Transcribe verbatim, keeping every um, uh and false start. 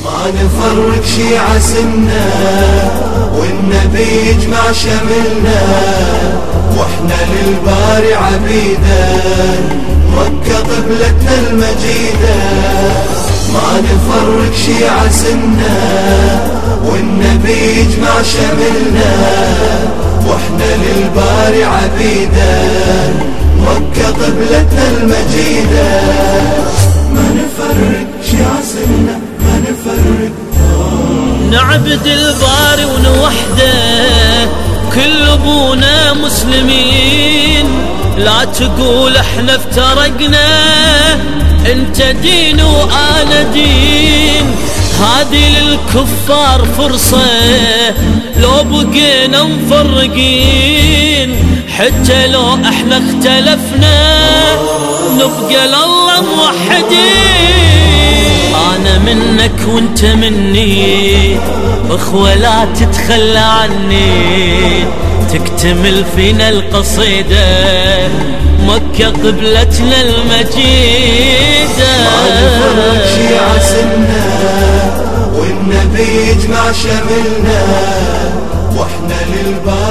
ما نفرق شيعة سنة والنبي يجمع شملنا، واحنا للباري عبيدا مكة قبلتنا المجيدة. ما نفرق شيعة سنة والنبي يجمع شملنا، واحنا للباري عبيدا مكة قبلتنا المجيدة. ما نفرق شيعة سنة ما نفرق، نعبد الباري ونوحده كل ابونا مسلمين. لا تقول احنا افترقنا، انت دين وانا دين. هذه للكفار فرصة لو بقينا مفرقين، حتى لو احنا اختلفنا نبقى لله موحدين. انا منك وانت مني اخوة لا تتخلى عني، تكتمل فينا القصيدة مكة قبلتنا المجيدة. ما نفرق شيعة سنة والنبي يجمع شملنا، واحنا للباري